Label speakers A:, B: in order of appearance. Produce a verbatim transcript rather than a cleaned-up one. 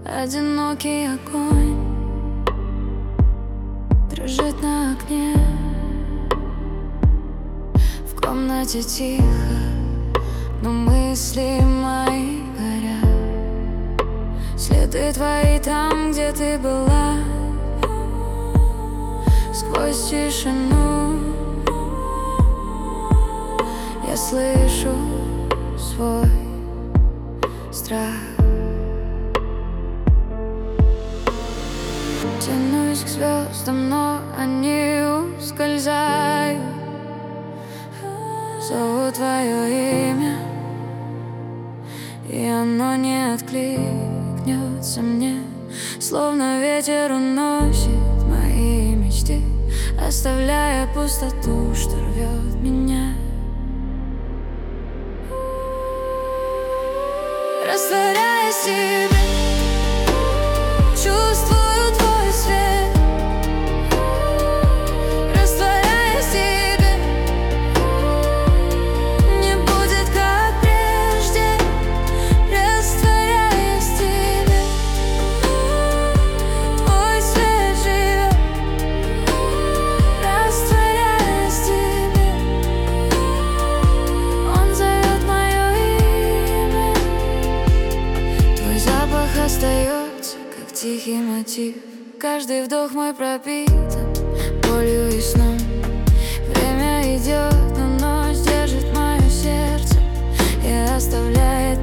A: Одинокий огонь дрожит на окне. В комнате тихо, но мысли мои горят. Следы твои там, где ты была. Сквозь тишину я слышу свой страх. Тянусь к звездам, но они ускользают. Зову твое имя, и оно не откликнется мне. Словно ветер уносит мои мечты, оставляя пустоту, что рвет меня. Растворяясь в тебе, чувствую твой свет. Растворяясь в тебе, не будет как прежде. Растворяясь в тебе, твой свет живет. Растворяясь в тебе, он зовет мое имя. Твой запах остается, как тихий мотив. Каждый вдох мой пропитан болью и сном. Время идет, но ночь держит мое сердце и оставляет